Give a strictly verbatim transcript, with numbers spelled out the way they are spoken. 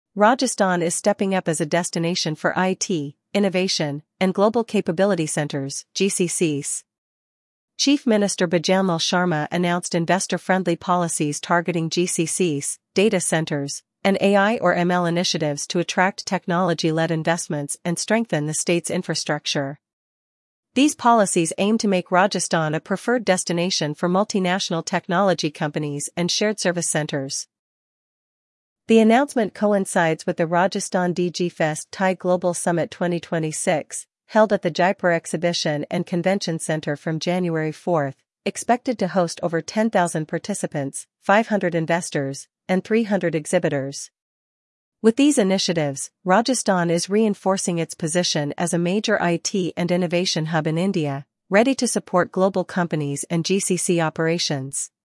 Rajasthan is stepping up as a destination for I T, innovation, and global capability centers, G C Cs. Chief Minister Bijalmal Sharma announced investor-friendly policies targeting G C Cs, data centers, and A I or M L initiatives to attract technology-led investments and strengthen the state's infrastructure. These policies aim to make Rajasthan a preferred destination for multinational technology companies and shared service centers. The announcement coincides with the Rajasthan DigiFest Thai Global Summit twenty twenty-six, held at the Jaipur Exhibition and Convention Center from January fourth, expected to host over ten thousand participants, five hundred investors, and three hundred exhibitors. With these initiatives, Rajasthan is reinforcing its position as a major I T and innovation hub in India, ready to support global companies and G C C operations.